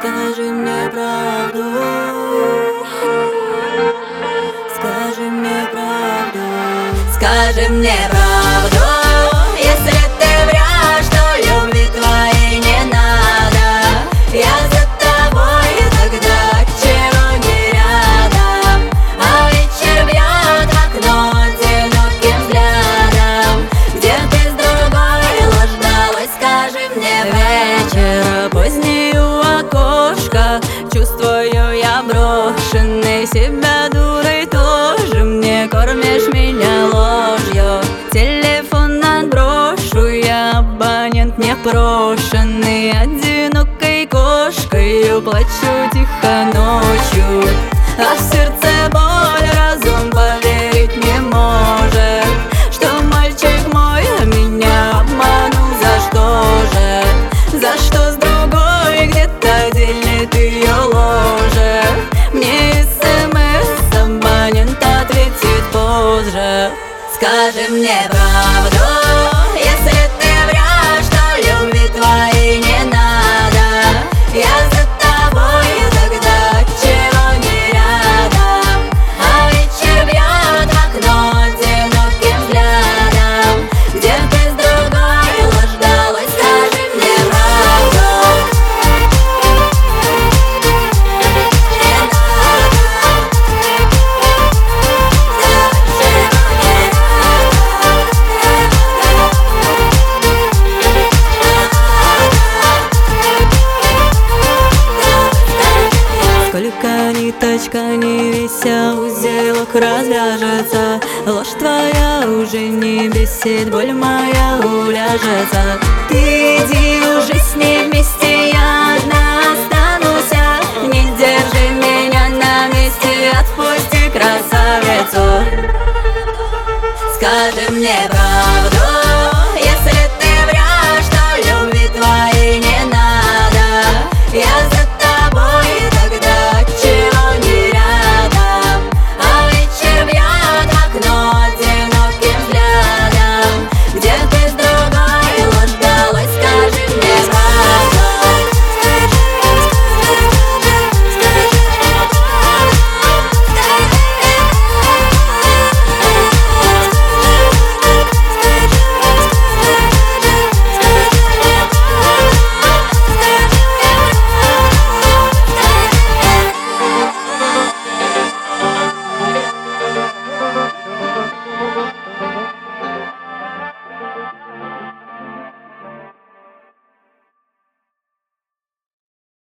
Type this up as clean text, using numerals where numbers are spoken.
Скажи мне правду, скажи мне правду, скажи мне правду. Если ты врешь, что любви твоей не надо, я за тобой тогда чего не рядом. А вечер бьет в окно одиноким взглядом, где ты с другой ложь далась, скажи мне. Вечер поздний у окошка, чувствую я брошенной, себя дурой тоже мне, кормишь меня ложью. Телефон отброшу, я абонент непрошенный, одинокой кошкой плачу тихо ночью. А в сердце боль, разум поверить не может, что мальчик мой меня обманул. За что же? За что с другой где-то делит ее ложе? Мне СМС абонент ответит позже. Скажи мне правду, если ты врешь, что любви твоей не надо, я за тобой тогда чего не рядом. А вечер бьет в окно одиноким взглядом, где ты с другой ложь далась, скажи мне правду. Сколько ниточка не вися, узелок развяжется, ложь твоя уже не бесит, боль моя уляжется. Ты иди